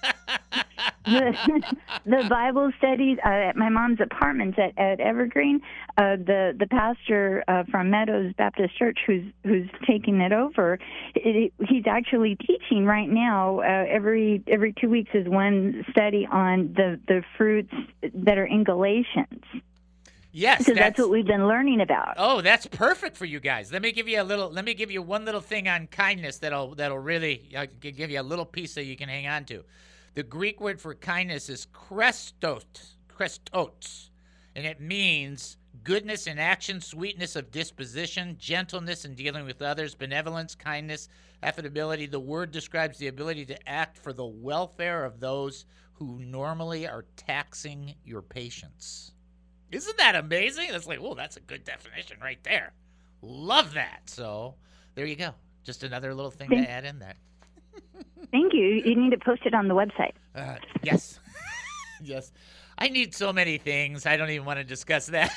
the, the Bible studies uh, at my mom's apartments at, at Evergreen, uh, the the pastor uh, from Meadows Baptist Church, who's who's taking it over, it, he's actually teaching right now. Uh, every every two weeks is one study on the the fruits that are in Galatians. Yes, because that's, that's what we've been learning about. Oh, that's perfect for you guys. Let me give you a little. Let me give you one little thing on kindness that'll that'll really uh, give you a little piece that you can hang on to. The Greek word for kindness is krestos, krestos, and it means goodness in action, sweetness of disposition, gentleness in dealing with others, benevolence, kindness, affability. The word describes the ability to act for the welfare of those who normally are taxing your patience. Isn't that amazing? That's like, oh, that's a good definition right there. Love that. So there you go. Just another little thing Thank, to add in there. Thank you. You need to post it on the website. Uh, yes. Yes. I need so many things. I don't even want to discuss that.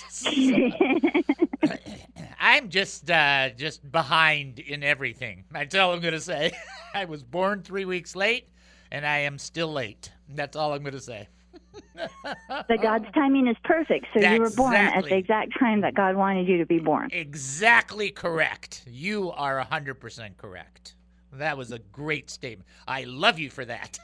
I'm just uh, just behind in everything. That's all I'm going to say. I was born three weeks late, and I am still late. That's all I'm going to say. But God's timing is perfect, so That's you were born exactly. at the exact time that God wanted you to be born. Exactly correct. You are one hundred percent correct. That was a great statement. I love you for that.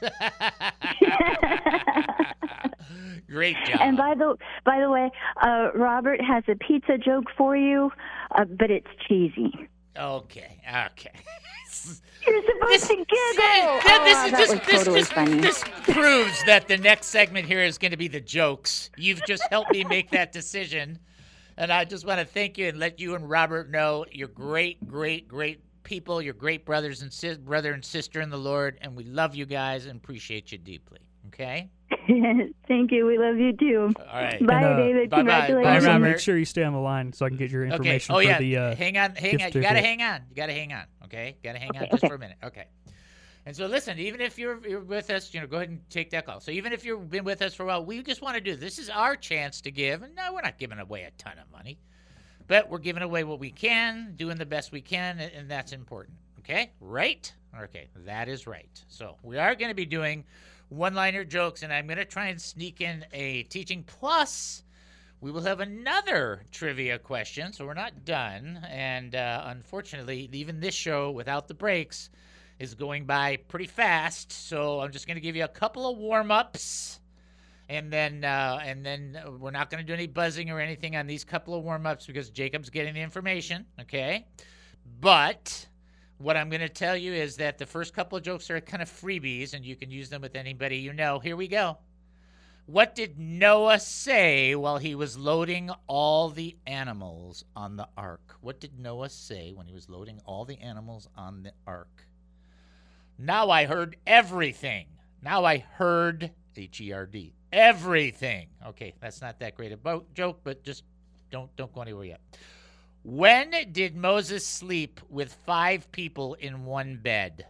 Great job. And by the by the way, uh, Robert has a pizza joke for you, uh, but it's cheesy. Okay, okay. You're supposed this, to giggle. Oh, oh, this, that this, was this, totally this, funny. This proves that the next segment here is going to be the jokes. You've just helped me make that decision. And I just want to thank you and let you and Robert know you're great, great, great people. You're great brothers and sis- brother and sister in the Lord. And we love you guys and appreciate you deeply. Okay? Thank you. We love you too. All right. Bye, And, uh, David. bye-bye. Congratulations. Bye, Also, Robert. make sure you stay on the line so I can get your information Okay. Oh, for yeah. the uh, hang on. Hang gift on. You got to certificate. hang on. You got to hang on. Okay? Got to hang on Okay, just okay. for a minute. Okay. And so listen, even if you're, you're with us, you know, go ahead and take that call. So even if you've been with us for a while, we just want to do this. This is our chance to give. And no, we're not giving away a ton of money, but we're giving away what we can, doing the best we can, and, and that's important. Okay? Right? Okay. That is right. So we are going to be doing one-liner jokes, and I'm going to try and sneak in a teaching. Plus, we will have another trivia question, so we're not done. And uh, unfortunately, even this show, without the breaks, is going by pretty fast. So I'm just going to give you a couple of warm-ups, and then uh, and then we're not going to do any buzzing or anything on these couple of warm-ups because Jacob's getting the information, okay? But what I'm going to tell you is that the first couple of jokes are kind of freebies, and you can use them with anybody you know. Here we go. What did Noah say while he was loading all the animals on the ark? What did Noah say when he was loading all the animals on the ark? Now I heard everything. Now I heard, H E R D, everything. Okay, that's not that great a bo- joke, but just don't don't go anywhere yet. When did Moses sleep with five people in one bed?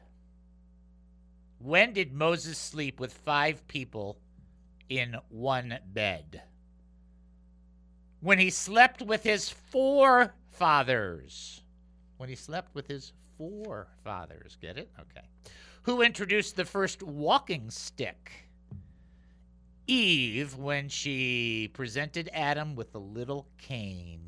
When did Moses sleep with five people in one bed? When he slept with his forefathers. When he slept with his forefathers. Get it? Okay. Who introduced the first walking stick? Eve, when she presented Adam with the little cane.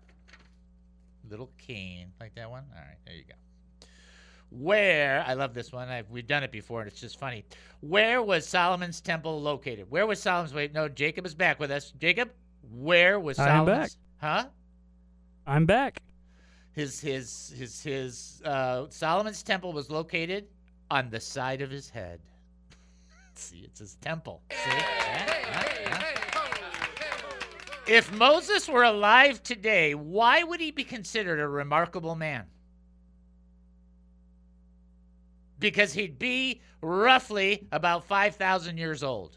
Little cane. Like that one? All right, there you go. Where, I love this one. I've, we've done it before, and it's just funny. Where was Solomon's temple located? Where was Solomon's, wait, no, Jacob is back with us. Jacob, where was I am Solomon's? back. Huh? I'm back. His his his his uh, Solomon's temple was located on the side of his head. See, it's his temple. See? Yeah, yeah, yeah. If Moses were alive today, why would he be considered a remarkable man? Because he'd be roughly about five thousand years old.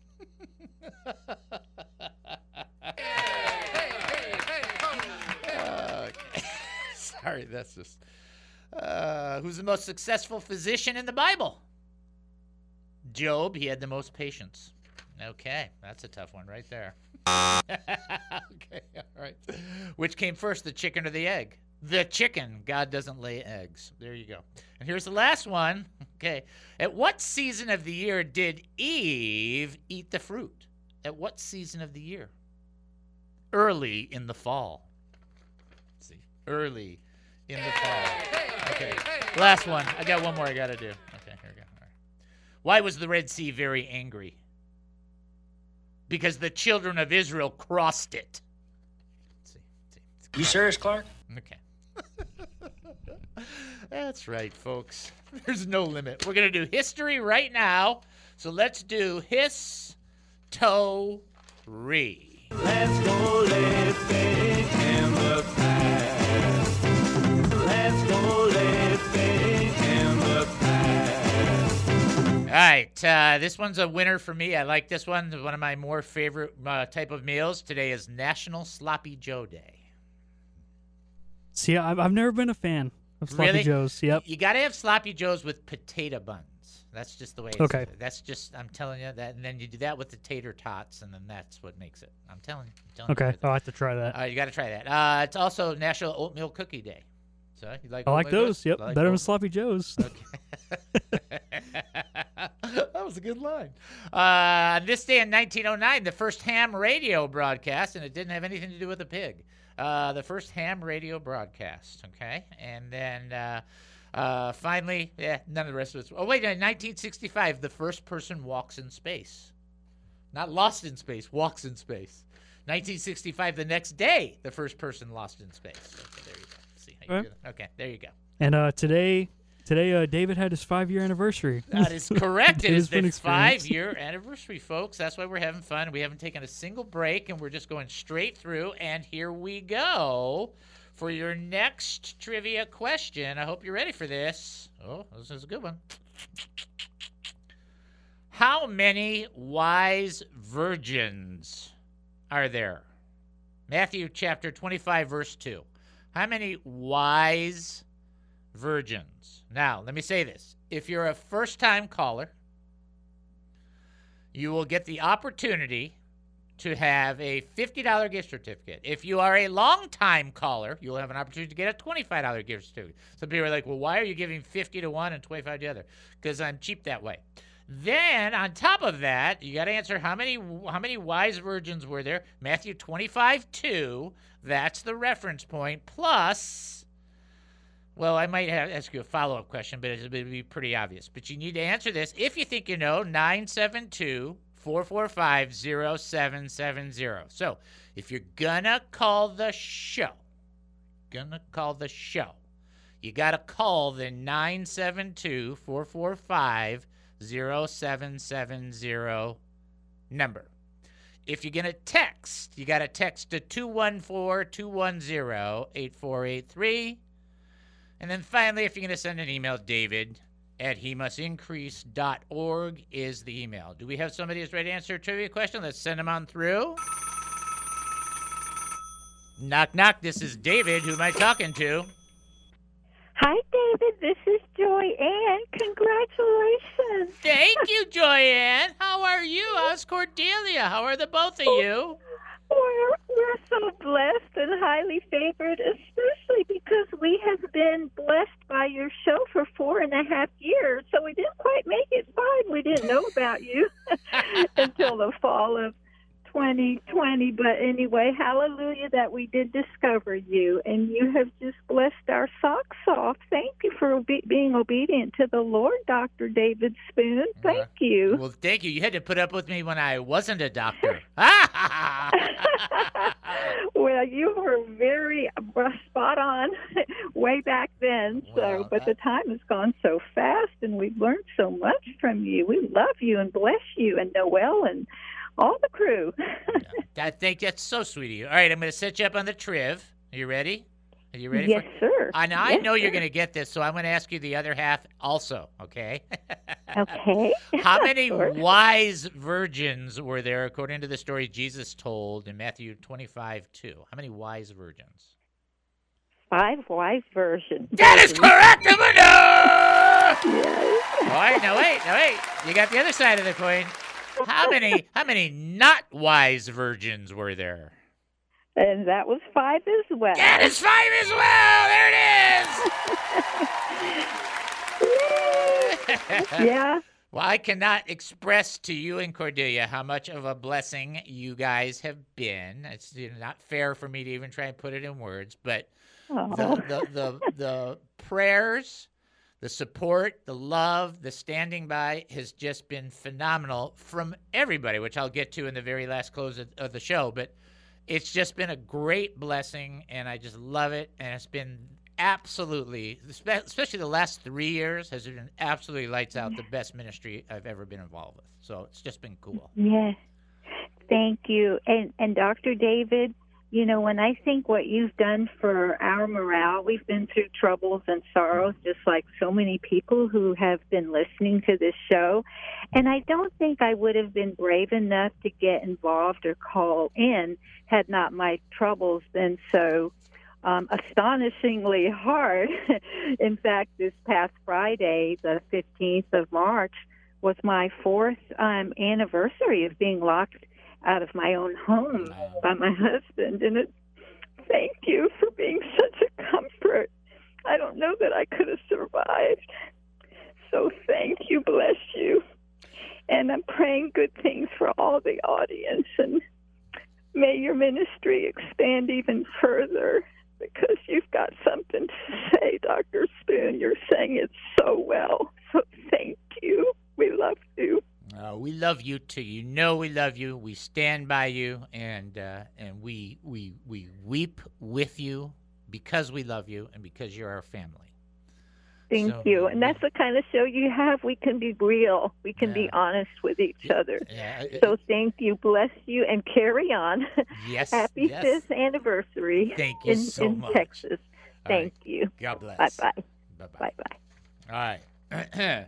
Okay. Sorry, that's just... Uh, who's the most successful physician in the Bible? Job. He had the most patience. Okay, that's a tough one right there. Okay, all right. Which came first, the chicken or the egg? The chicken. God doesn't lay eggs. There you go. And here's the last one. Okay. At what season of the year did Eve eat the fruit? At what season of the year? Early in the fall. Let's see. Early in the fall. Okay. Last one. I got one more I got to do. Okay, here we go. All right. Why was the Red Sea very angry? Because the children of Israel crossed it. Let's see. Let's see. You serious, Clark? Okay. That's right, folks. There's no limit. We're going to do history right now. So let's do his-to-re. Let's go living in the past. Let's go living in the past. All right. Uh, this one's a winner for me. I like this one. One of my more favorite uh, type of meals. Today is National Sloppy Joe Day. See, I've, I've never been a fan of Sloppy Really? Joes. Yep. You got to have Sloppy Joes with potato buns. That's just the way it's Okay. That's just, I'm telling you that. And then you do that with the tater tots, and then that's what makes it. I'm telling you. I'm telling Okay, you I'll have to try that. Uh, you got to try that. Uh, it's also National Oatmeal Cookie Day. So you like I like oatmeal those. cookies? Yep, I like better than oat- Sloppy Joes. Okay. That was a good line. Uh, this day in nineteen oh nine, the first ham radio broadcast, and it didn't have anything to do with a pig. Uh, the first ham radio broadcast, okay? And then uh, uh, finally, yeah, none of the rest of it. Oh, wait, in nineteen sixty-five, the first person walks in space. Not lost in space, walks in space. nineteen sixty-five, the next day, the first person lost in space. Okay, there you go. See how you Right. do that? Okay, there you go. And uh, today, today, uh, David had his five-year anniversary. That is correct. It David's is the been experienced. five-year anniversary, folks. That's why we're having fun. We haven't taken a single break, and we're just going straight through. And here we go for your next trivia question. I hope you're ready for this. Oh, this is a good one. How many wise virgins are there? Matthew chapter twenty-five, verse two. How many wise virgins? Now, let me say this. If you're a first-time caller, you will get the opportunity to have a fifty dollars gift certificate. If you are a long-time caller, you'll have an opportunity to get a twenty-five dollars gift certificate. Some people are like, well, why are you giving fifty to one and twenty-five to the other? Because I'm cheap that way. Then, on top of that, you got to answer how many how many wise virgins were there. Matthew twenty-five two, that's the reference point, plus, well, I might have ask you a follow-up question, but it'll be pretty obvious. But you need to answer this. If you think you know, nine seven two, four four five, zero seven seven zero. So, if you're going to call the show, gonna call the show, you got to call the nine seven two, four four five, zero seven seven zero number. If you're going to text, you got to text to two one four, two one zero, eight four eight three. And then finally, if you're going to send an email, David at he must increase dot org is the email. Do we have somebody who's ready to answer a trivia question? Let's send them on through. Knock, knock. This is David. Who am I talking to? Hi, David. This is Joy Ann. Congratulations. Thank you, Joyanne. How are you? How's Cordelia? How are the both of you? We're, we're so blessed and highly favored, especially because we have been blessed by your show for four and a half years. So we didn't quite make it five. We didn't know about you until the fall of twenty twenty. But anyway, hallelujah that we did discover you, and you have just blessed our socks off. Thank you for obe- being obedient to the Lord, Doctor David Spoon. Thank you. Well, thank you. You had to put up with me when I wasn't a doctor. Well, Well, you were very uh, spot on way back then. So, Well, but I- the time has gone so fast, and we've learned so much from you. We love you and bless you, and Noel and all the crew. I think that's so sweet of you. All right, I'm going to set you up on the triv. Are you ready? Are you ready? Yes, for... sir. I know, I Yes, know you're sir. going to get this, so I'm going to ask you the other half also, okay? Okay. How many Sure. wise virgins were there according to the story Jesus told in Matthew twenty-five two? How many wise virgins? Five wise versions. That is correct, Amanda! Yes. All right, now wait, now wait. You got the other side of the coin. How many how many not wise virgins were there? And that was five as well. That is five as well. There it is. Yeah. Well, I cannot express to you and Cordelia how much of a blessing you guys have been. It's you know, not fair for me to even try and put it in words, but Oh. the, the, the, the prayers, the support, the love, the standing by has just been phenomenal from everybody, which I'll get to in the very last close of, of the show. But it's just been a great blessing, and I just love it. And it's been absolutely, especially the last three years, has been absolutely lights out the best ministry I've ever been involved with. So it's just been cool. Yes. Thank you. And and Doctor David, you know, when I think what you've done for our morale, we've been through troubles and sorrows, just like so many people who have been listening to this show. And I don't think I would have been brave enough to get involved or call in had not my troubles been so um, astonishingly hard. In fact, this past Friday, the fifteenth of March, was my fourth um, anniversary of being locked out of my own home by my husband. And it, thank you for being such a comfort. I don't know that I could have survived. So thank you, bless you. And I'm praying good things for all the audience. And may your ministry expand even further, because you've got something to say, Doctor Spoon. You're saying it so well. So thank you. We love you. Uh, we love you too. You know we love you. We stand by you, and uh, and we we we weep with you because we love you and because you're our family. Thank So, you. And that's the kind of show you have. We can be real. We can be honest with each other. Yeah, it- So thank you. Bless you. And carry on. Yes, Happy yes. fifth anniversary Thank you in, so in much. Texas. All Thank right. you. God bless. Bye-bye. Bye-bye. Bye-bye. All right.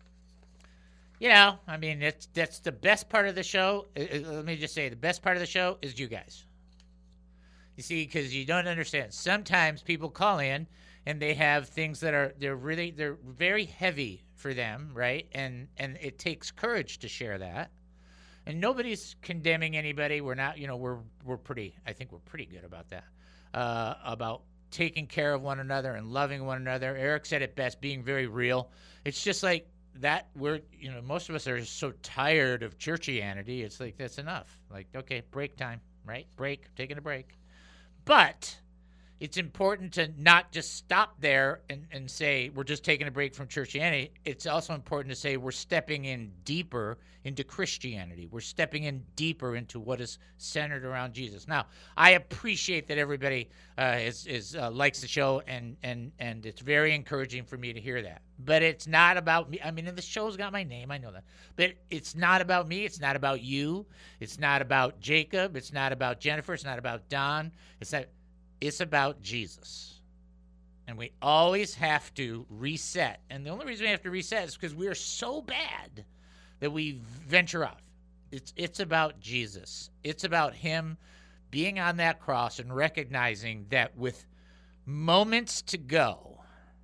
You know, I mean, that's that's the best part of the show. Uh, uh, Let me just say, the best part of the show is you guys. You see, because you don't understand. Sometimes people call in and they have things that are they're really they're very heavy for them, right? And and it takes courage to share that. And nobody's condemning anybody. We're not, you know, we're we're pretty. I think we're pretty good about that. Uh, about taking care of one another and loving one another. Eric said it best, being very real. It's just like that. We're, you know, most of us are so tired of churchianity. It's like, that's enough. Like, okay, break time, right? Break, taking a break. But it's important to not just stop there and, and say we're just taking a break from churchianity. It's also important to say we're stepping in deeper into Christianity. We're stepping in deeper into what is centered around Jesus. Now, I appreciate that everybody uh, is, is uh, likes the show, and, and, and it's very encouraging for me to hear that. But it's not about me. I mean, the show's got my name. I know that. But it's not about me. It's not about you. It's not about Jacob. It's not about Jennifer. It's not about Don. It's not... It's about Jesus. And we always have to reset. And the only reason we have to reset is because we are so bad that we venture off. It's it's about Jesus. It's about him being on that cross and recognizing that with moments to go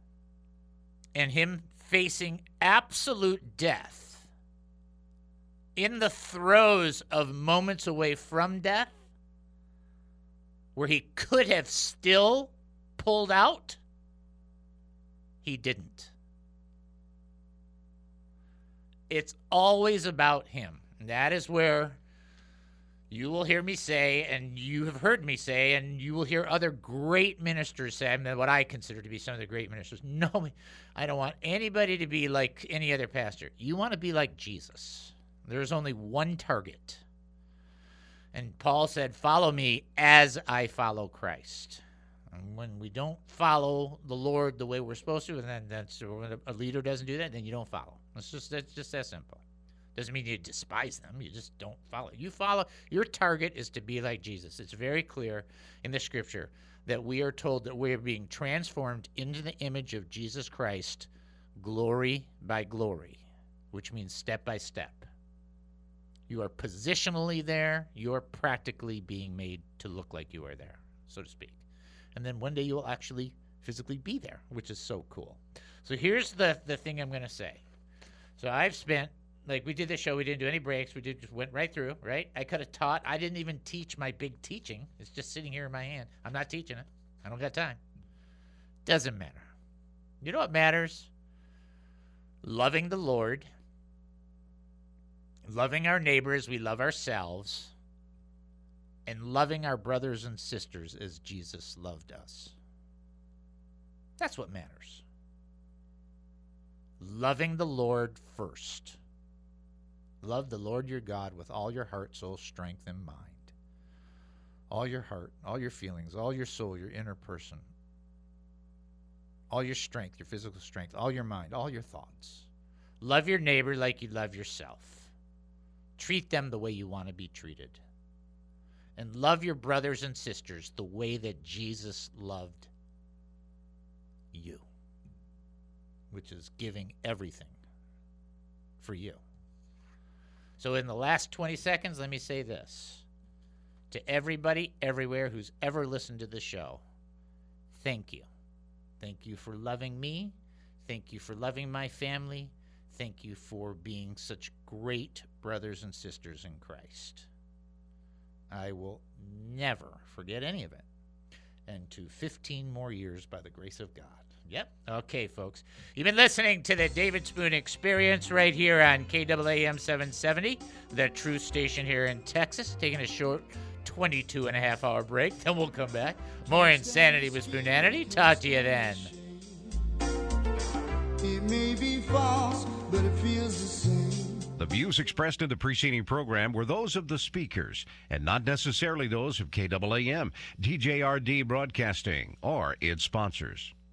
and him facing absolute death, in the throes of moments away from death, where he could have still pulled out, he didn't. It's always about him. And that is where you will hear me say, and you have heard me say, and you will hear other great ministers say, I mean, what I consider to be some of the great ministers. No, I don't want anybody to be like any other pastor. You want to be like Jesus. There's only one target. And Paul said, follow me as I follow Christ. And when we don't follow the Lord the way we're supposed to, and then that's when a leader doesn't do that, then you don't follow. It's just that's just that simple. Doesn't mean you despise them. You just don't follow. You follow. Your target is to be like Jesus. It's very clear in the Scripture that we are told that we are being transformed into the image of Jesus Christ, glory by glory, which means step by step. You are positionally there. You are practically being made to look like you are there, so to speak. And then one day you will actually physically be there, which is so cool. So here's the, the thing I'm going to say. So I've spent, like we did this show, we didn't do any breaks. We did just went right through, right? I could have taught. I didn't even teach my big teaching. It's just sitting here in my hand. I'm not teaching it. I don't got time. Doesn't matter. You know what matters? Loving the Lord, loving our neighbors, we love ourselves, and loving our brothers and sisters as Jesus loved us. That's what matters. Loving the Lord first. Love the Lord your God with all your heart, soul, strength, and mind. All your heart, all your feelings, all your soul, your inner person. All your strength, your physical strength, all your mind, all your thoughts. Love your neighbor like you love yourself. Treat them the way you want to be treated. And love your brothers and sisters the way that Jesus loved you, which is giving everything for you. So in the last twenty seconds, let me say this. To everybody, everywhere who's ever listened to the show, thank you. Thank you for loving me. Thank you for loving my family. Thank you for being such great brothers and sisters in Christ. I will never forget any of it. And to fifteen more years by the grace of God. Yep. Okay, folks. You've been listening to the David Spoon Experience right here on K A A M seven seventy, the true station here in Texas. Taking a short twenty-two and a half hour break. Then we'll come back. More Insanity with Spoonanity. Talk to you then. It may be false, but it feels the same. The views expressed in the preceding program were those of the speakers and not necessarily those of K A A M, D J R D Broadcasting, or its sponsors.